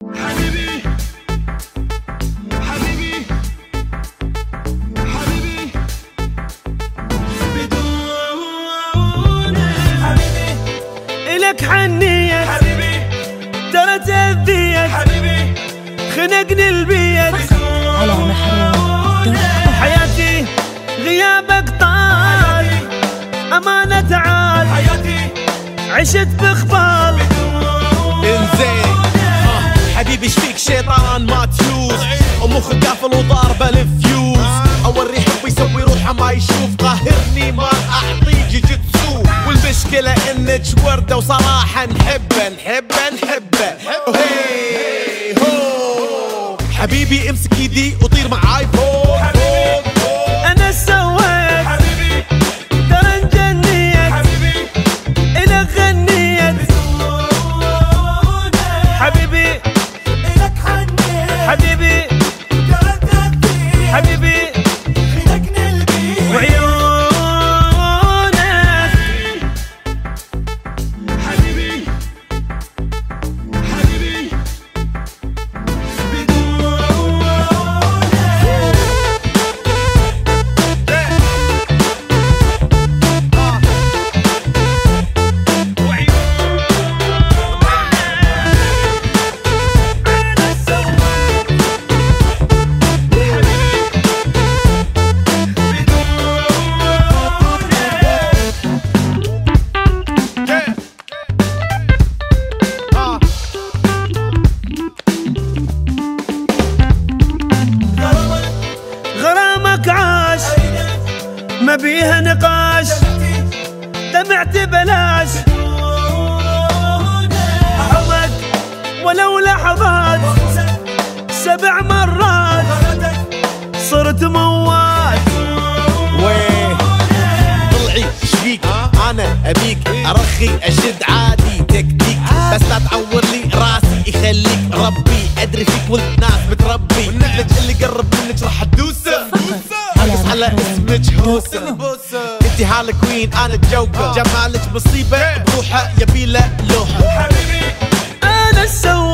حبيبي حبيبي حبيبي بدونك حبيبي إلك حنيت حبيبي ترى تأذيت حبيبي خنقني البيت على محروم. حياتي غيابك طال أمانة تعال حياتي عشت بخبال. انزين حبيبي شفيك شيطان ما تفوز ومخك قافل وضاربه الفيوز اوري حبي يسوي روحه ما يشوف قاهرني ما اعطيه جيجيتسو والمشكله انك ورده وصراحه نحبه هي هو حبيبي امسك ايدي وطير معاي فوق أنا سويت حبيبي ترى انجنيت حبيبي إلك غنيت حبيبي إلك حنيت حبيبي ترى تأذيت حبيبي خنقني البيت وعيونك حبيبي حبيبي غرامك عاش ما بيها نقاش دمعت بلاش حظك ولو لحظات 7 مرات صرت موات. ويه طلعي شفيك انا ابيك ارخي اشد عادي تكتيك بس لا تعور لي راسي يخليك ربي ادري فيك ولد ناس بتربي والنعلج اللي قرب منك راح تدوسه حرص على اسمك هوسه انتي هالا كوين انا الجوكر جمالك مصيبه بروحه يبيله لوحه أنا سويت